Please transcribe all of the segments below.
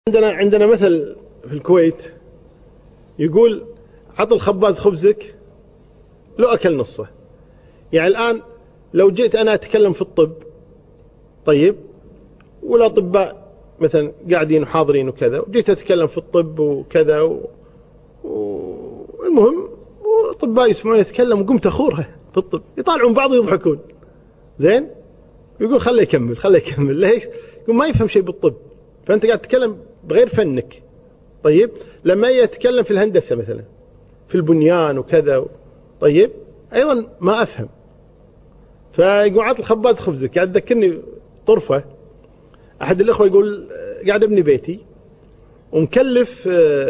عندنا مثل في الكويت يقول عط الخباز خبزك لو أكل نصه. يعني الآن لو جئت أنا أتكلم في الطب، طيب، والأطباء مثلا قاعدين وحاضرين وكذا، وجيت أتكلم في الطب وكذا والمهم والأطباء يسمعون يتكلم وقمت أخورها في الطب، يطالعون بعض ويضحكون، زين، يقول خليه يكمل ليش؟ يقول ما يفهم شيء بالطب، فأنت قاعد تتكلم بغير فنك. طيب، لما يتكلم في الهندسة مثلا في البنيان وكذا، طيب، أيضا ما أفهم، فيقول عط الخباز خبزك. قاعد تذكرني طرفة، أحد الأخوة يقول قاعد أبني بيتي ومكلف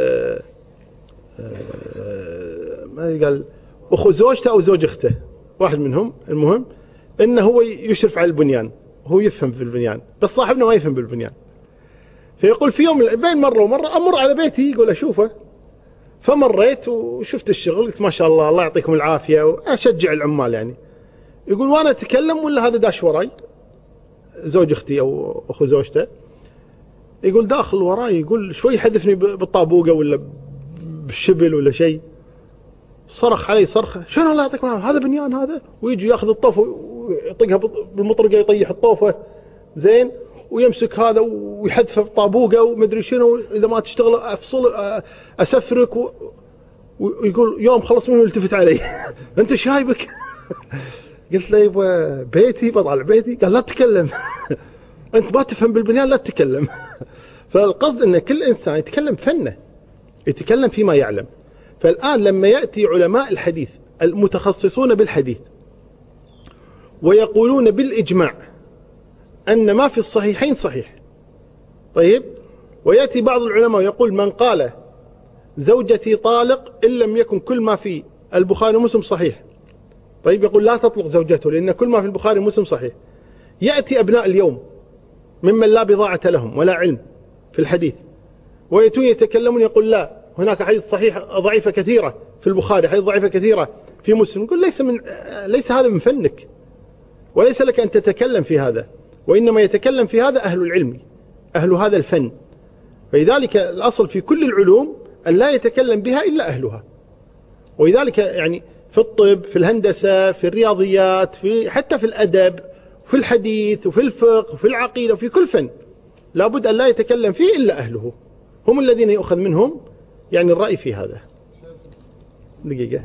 ما قال أخو زوجته أو زوج أخته، واحد منهم، المهم إنه هو يشرف على البنيان، هو يفهم في البنيان بس صاحبنا ما يفهم بالبنيان. فيقول في يوم بين مرة ومرة أمر على بيتي يقول أشوفه، فمريت وشفت الشغل، قلت ما شاء الله الله يعطيكم العافية، وأشجع العمال يعني. يقول وأنا أتكلم ولا هذا داش وراي زوج أختي أو أخو زوجته، يقول داخل وراي، يقول شوي حدثني بالطابوقة ولا بالشبل ولا شيء، صرخ علي صرخة، شنو الله يعطيكم العافية هذا بنيان هذا، ويجي ياخذ الطوف ويطقها بالمطرقة يطيح الطوفة، زين، ويمسك هذا ويحذفه بطابوقه ومدري شنو، اذا ما تشتغل افصل اسفرك ويقول يوم خلص منه يلتفت علي انت شايبك قلت له يبا بيتي بطلع بيتي، قال لا تتكلم انت ما تفهم بالبنيان لا تتكلم فالقصد ان كل انسان يتكلم فنه، يتكلم فيما يعلم. فالان لما ياتي علماء الحديث المتخصصون بالحديث ويقولون بالاجماع أن ما في الصحيحين صحيح، طيب، ويأتي بعض العلماء ويقول من قال زوجتي طالق إن لم يكن كل ما في البخاري ومسلم صحيح، طيب، يقول لا تطلق زوجته لأن كل ما في البخاري ومسلم صحيح. يأتي أبناء اليوم ممن لا بضاعة لهم ولا علم في الحديث ويتون يتكلمون، يقول لا هناك حديث صحيح ضعيفة كثيرة في البخاري، حديث ضعيفة كثيرة في مسلم، يقول ليس هذا من فنك وليس لك أن تتكلم في هذا، وإنما يتكلم في هذا أهل العلم، أهل هذا الفن. فلذلك الأصل في كل العلوم أن لا يتكلم بها إلا أهلها. ولذلك يعني في الطب، في الهندسة، في الرياضيات، حتى في الأدب، في الحديث، وفي الفقه، وفي العقيدة، وفي كل فن لابد أن لا يتكلم فيه إلا أهله، هم الذين يؤخذ منهم يعني الرأي في هذا. دقيقة،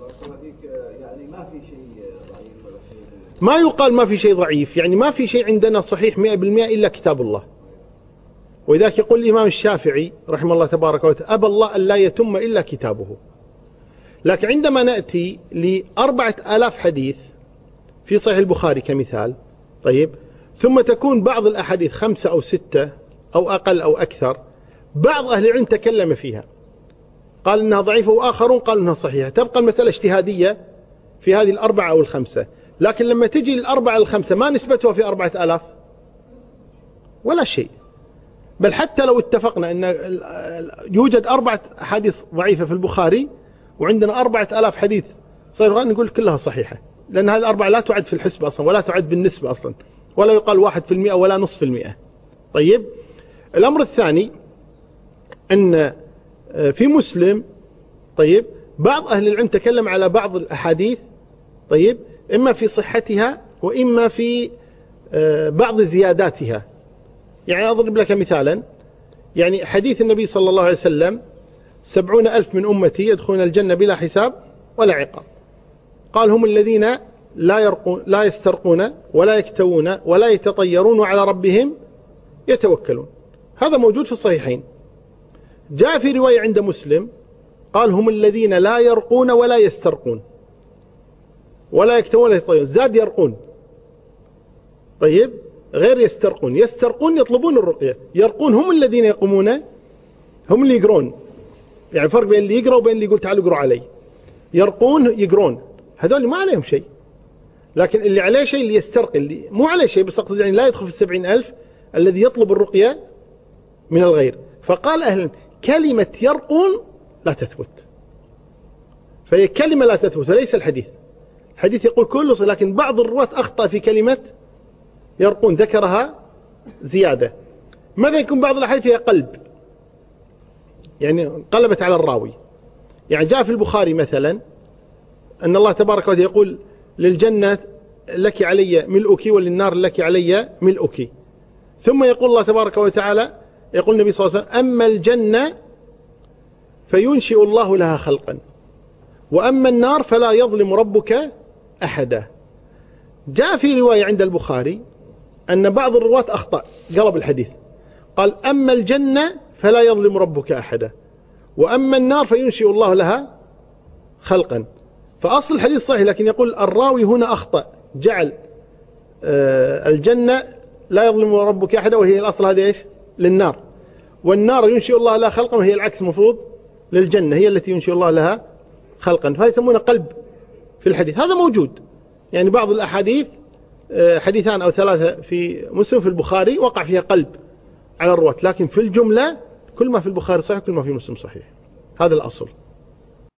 يعني ما في شيء ضعيف ولا شيء، ما يقال ما في شيء ضعيف، يعني ما في شيء عندنا صحيح 100% إلا كتاب الله. وذاك يقول الإمام الشافعي رحمه الله تبارك وتعالى أبى الله أن لا يتم إلا كتابه. لكن عندما نأتي ل4000 حديث في صحيح البخاري كمثال، طيب، ثم تكون بعض الأحاديث 5 أو 6 أو أقل أو أكثر، بعض أهل العلم تكلم فيها قال إنها ضعيفة وآخرون قالوا إنها صحيحة، تبقى المسألة اجتهادية في هذه 4 أو 5. لكن لما تجي 4 أو 5 ما نسبتها في 4000 ولا شيء. بل حتى لو اتفقنا أن يوجد 4 أحاديث ضعيفة في البخاري وعندنا 4000 حديث صحيح، نقول كلها صحيحة، لأن هذه 4 لا تعد في الحسب أصلا ولا تعد بالنسبة أصلا، ولا يقال 1% ولا نصف المئة. طيب، الأمر الثاني أن في مسلم، طيب، بعض أهل العلم تكلم على بعض الأحاديث، طيب، إما في صحتها وإما في بعض زياداتها. يعني أضرب لك مثالا، يعني حديث النبي صلى الله عليه وسلم 70,000 من أمتي يدخلون الجنة بلا حساب ولا عقاب، قال هم الذين لا يسترقون ولا يكتوون ولا يتطيرون وعلى ربهم يتوكلون. هذا موجود في الصحيحين. جاء في رواية عند مسلم قال هم الذين لا يرقون ولا يسترقون ولا يكتوون ولا يتطيرون، زاد يرقون، طيب، غير يسترقون. يسترقون يطلبون الرقية، يرقون هم الذين يقومون، هم اللي يقرون، يعني فرق بين اللي يقرأ وبين اللي يقول تعالوا اقرأوا علي. يرقون يقرون، هذول ما عليهم شيء، لكن اللي عليه شيء اللي يسترقي، اللي مو عليه شيء بس أقصد يعني لا يدخل في 70,000 الذي يطلب الرقية من الغير. فقال أهلا كلمة يرقون لا تثبت، فهي كلمة لا تثبت وليس الحديث. الحديث يقول كله، لكن بعض الرواة أخطأ في كلمة يرقون، ذكرها زيادة. ماذا يكون بعض الأحاديث فيها قلب يعني انقلبت على الراوي. يعني جاء في البخاري مثلا أن الله تبارك وتعالى يقول للجنة لك علي ملؤك وللنار لك علي ملؤك، ثم يقول الله تبارك وتعالى، يقول النبي صلى الله عليه وسلم: أما الجنة فينشئ الله لها خلقا، وأما النار فلا يظلم ربك أحدا. جاء في رواية عند البخاري أن بعض الرواة أخطأ، قلب الحديث، قال: أما الجنة فلا يظلم ربك أحدا، وأما النار فينشئ الله لها خلقا. فأصل الحديث صحيح، لكن يقول الراوي هنا أخطأ، جعل الجنة لا يظلم ربك أحدا وهي الأصل هذا إيش؟ للنار، والنار ينشئ الله لها خلقا وهي العكس، مفروض للجنة هي التي ينشئ الله لها خلقا. فهذا يسمونه قلب في الحديث. هذا موجود، يعني بعض الأحاديث حديثان أو ثلاثة في مسلم في البخاري وقع فيها قلب على الرواة، لكن في الجملة كل ما في البخاري صحيح، كل ما في مسلم صحيح. هذا الأصل.